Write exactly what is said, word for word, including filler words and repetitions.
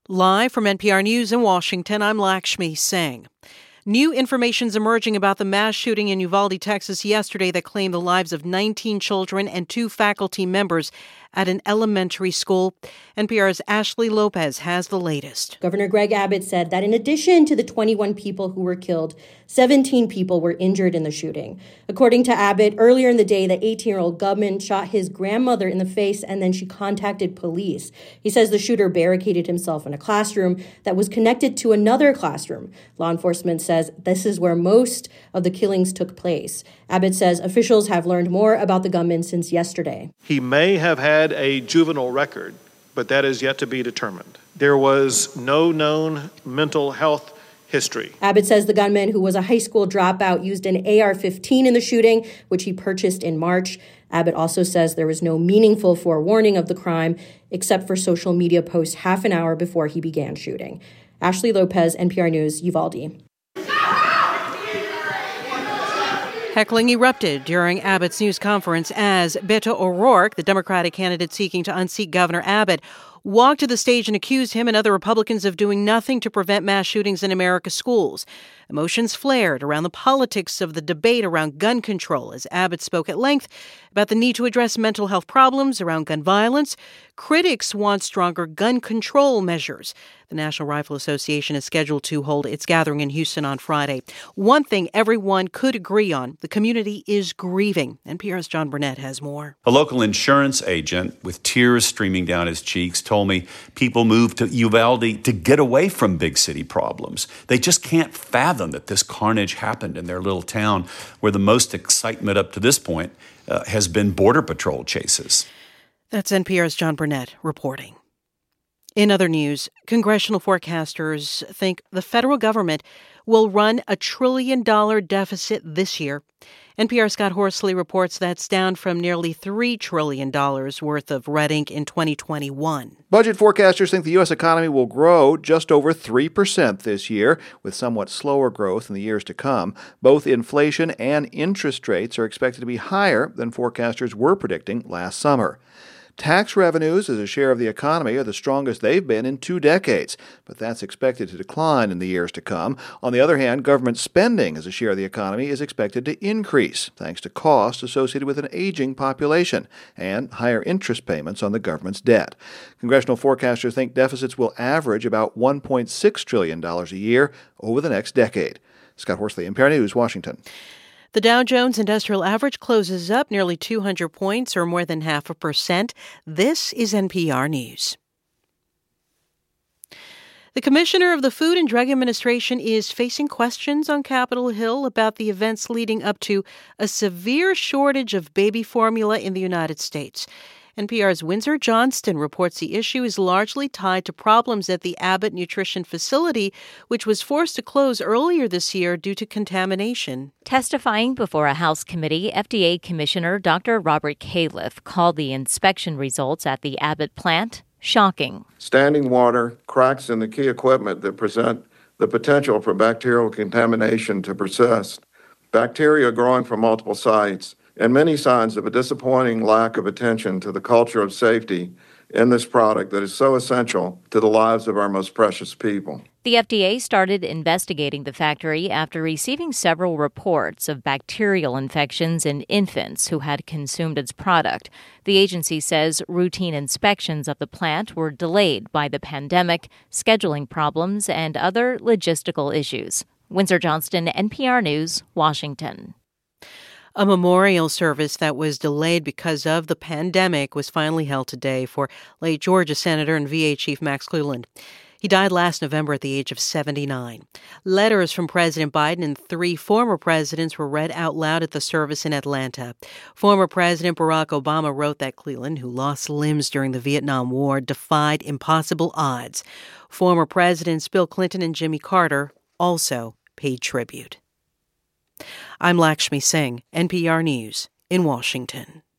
Live from N P R News in Washington, I'm Lakshmi Singh. New information's emerging about the mass shooting in Uvalde, Texas yesterday that claimed the lives of nineteen children and two faculty members at an elementary school. N P R's Ashley Lopez has the latest. Governor Greg Abbott said that in addition to the twenty-one people who were killed, seventeen people were injured in the shooting. According to Abbott, earlier in the day, the eighteen-year-old gunman shot his grandmother in the face and then she contacted police. He says the shooter barricaded himself in a classroom that was connected to another classroom. Law enforcement says this is where most of the killings took place. Abbott says officials have learned more about the gunman since yesterday. He may have had a juvenile record, but that is yet to be determined. There was no known mental health history. Abbott says the gunman, who was a high school dropout, used an A R fifteen in the shooting, which he purchased in March. Abbott also says there was no meaningful forewarning of the crime, except for social media posts half an hour before he began shooting. Ashley Lopez, N P R News, Uvalde. Heckling erupted during Abbott's news conference as Beto O'Rourke, the Democratic candidate seeking to unseat Governor Abbott, walked to the stage and accused him and other Republicans of doing nothing to prevent mass shootings in America's schools. Emotions flared around the politics of the debate around gun control as Abbott spoke at length about the need to address mental health problems around gun violence. Critics want stronger gun control measures. The National Rifle Association is scheduled to hold its gathering in Houston on Friday. One thing everyone could agree on, the community is grieving. N P R's John Burnett has more. A local insurance agent with tears streaming down his cheeks told me people moved to Uvalde to get away from big city problems. They just can't fathom that this carnage happened in their little town where the most excitement up to this point uh, has been Border Patrol chases. That's N P R's John Burnett reporting. In other news, congressional forecasters think the federal government will run a trillion dollar deficit this year. N P R's Scott Horsley reports that's down from nearly three trillion dollars worth of red ink in twenty twenty-one. Budget forecasters think the U S economy will grow just over three percent this year, with somewhat slower growth in the years to come. Both inflation and interest rates are expected to be higher than forecasters were predicting last summer. Tax revenues as a share of the economy are the strongest they've been in two decades, but that's expected to decline in the years to come. On the other hand, government spending as a share of the economy is expected to increase, thanks to costs associated with an aging population and higher interest payments on the government's debt. Congressional forecasters think deficits will average about one point six trillion dollars a year over the next decade. Scott Horsley, N P R News, Washington. The Dow Jones Industrial Average closes up nearly two hundred points, or more than half a percent. This is N P R News. The commissioner of the Food and Drug Administration is facing questions on Capitol Hill about the events leading up to a severe shortage of baby formula in the United States. N P R's Windsor Johnston reports the issue is largely tied to problems at the Abbott Nutrition Facility, which was forced to close earlier this year due to contamination. Testifying before a House committee, F D A Commissioner Doctor Robert Califf called the inspection results at the Abbott plant shocking. Standing water, cracks in the key equipment that present the potential for bacterial contamination to persist, bacteria growing from multiple sites, and many signs of a disappointing lack of attention to the culture of safety in this product that is so essential to the lives of our most precious people. The F D A started investigating the factory after receiving several reports of bacterial infections in infants who had consumed its product. The agency says routine inspections of the plant were delayed by the pandemic, scheduling problems, and other logistical issues. Windsor Johnston, N P R News, Washington. A memorial service that was delayed because of the pandemic was finally held today for late Georgia Senator and V A Chief Max Cleland. He died last November at the age of seventy-nine. Letters from President Biden and three former presidents were read out loud at the service in Atlanta. Former President Barack Obama wrote that Cleland, who lost limbs during the Vietnam War, defied impossible odds. Former Presidents Bill Clinton and Jimmy Carter also paid tribute. I'm Lakshmi Singh, N P R News in Washington.